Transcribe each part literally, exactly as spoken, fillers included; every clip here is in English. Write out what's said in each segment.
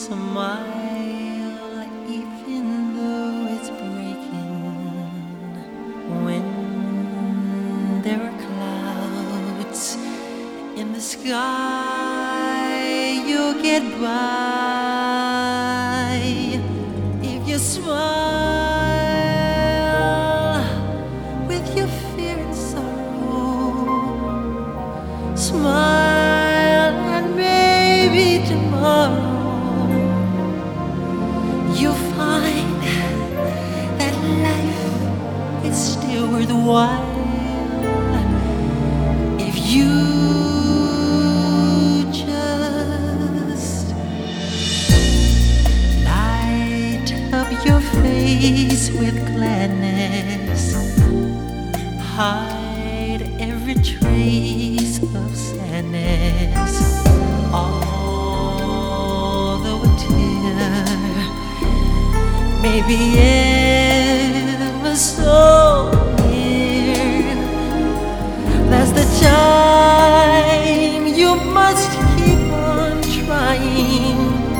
Smile even though it's breaking. When there are clouds in the sky, you'll get by if you smile with your fear and sorrow. Smile and maybe tomorrow you'll find that life is still worthwhile if you just light up your face with gladness, hide every trace of sadness, although a tear may be ever so near. That's the time you must keep on trying.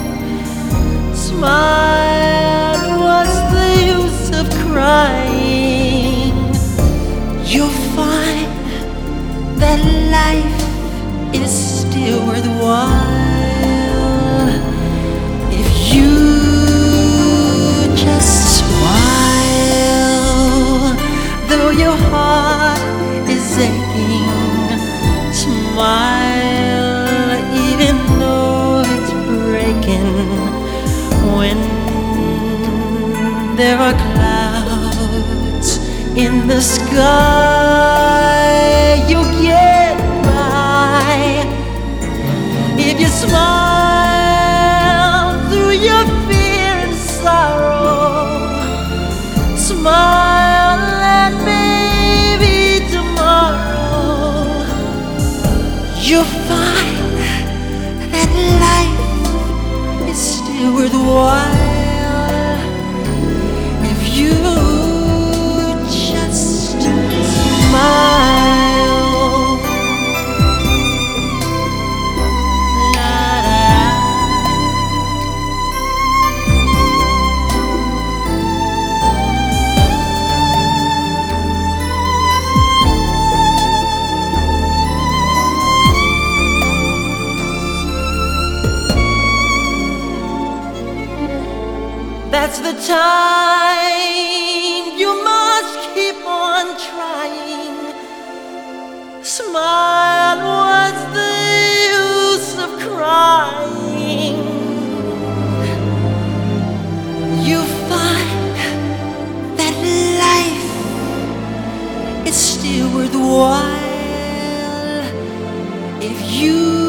Smile, what's the use of crying? You'll find that life is still worthwhile if you just smile, though your heart is aching. Smile even though it's breaking. When there are clouds in the sky, you'll get by if you smile through your fear and sorrow. Smile and maybe tomorrow you'll find that life is still worthwhile if you just smile. That's the time you must keep on trying. Smile, what's the use of crying? You find that life is still worthwhile if you